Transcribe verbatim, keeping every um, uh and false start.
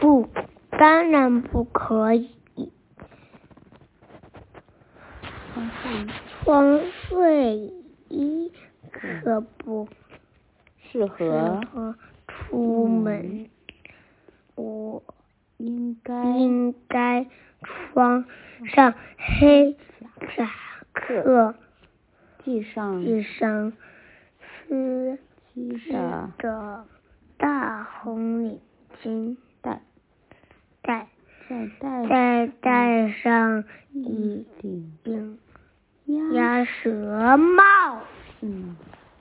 不，当然不可以。床睡衣可不适合出门，我应该应该穿上黑夹克， 系上系上丝织的的大红领巾带， 带再戴再戴上一顶顶鸭鸭舌帽。 嗯。